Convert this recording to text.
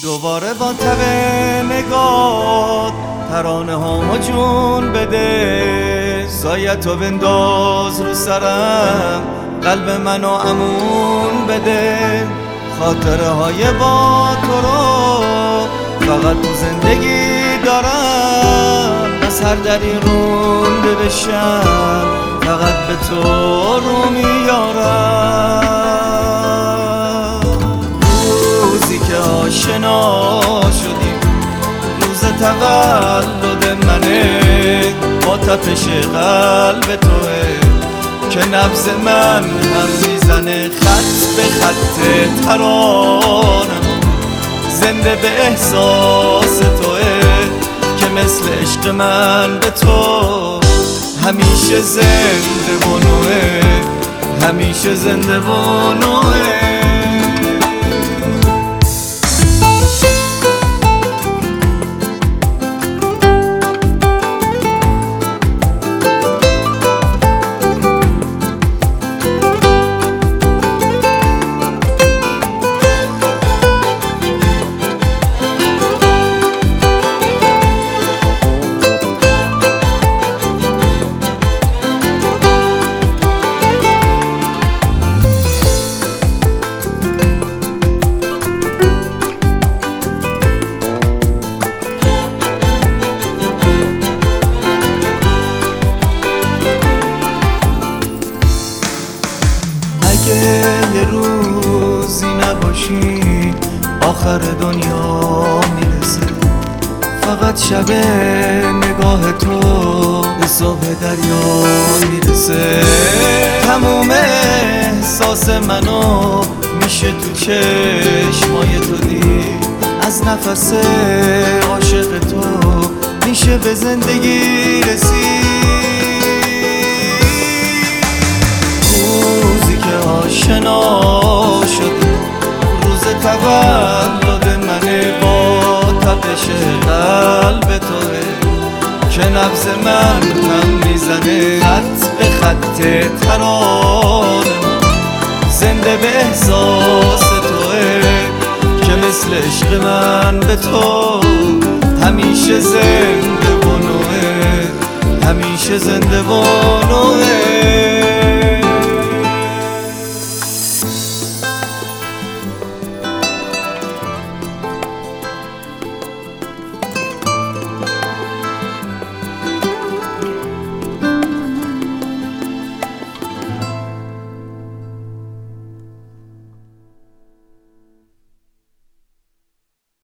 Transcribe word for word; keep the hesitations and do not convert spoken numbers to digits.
دوباره با تب نگات ترانه ها جون بده، سایتو بنداز رو سرم، قلب منو امون بده. خاطره های با تو رو فقط تو زندگی دارم، از هر دری رونده بشم فقط به تو رو میارم. روزی که آشنا شدیم روز تولد منه، با تپش قلب توه که نبض من هم میزنه، خط به خط ترانم زنده به احساس توه که مثل عشق من به تو همیشه زنده و نوه، همیشه زنده و نوه. یه روزی نباشی آخر دنیا میرسه، فقط شب نگاه تو به صبح دریا میرسه. تموم احساس منو میشه تو چشمای تو دید، از نفس عاشق تو میشه به زندگی رسید. آشنا شدی روز تولد منه، با تپش قلب توه که نبض من هم میزنه، خط به خط ترانه زنده به احساس توه که مثل عشق من به تو همیشه زنده و نوه، همیشه زنده و نوه.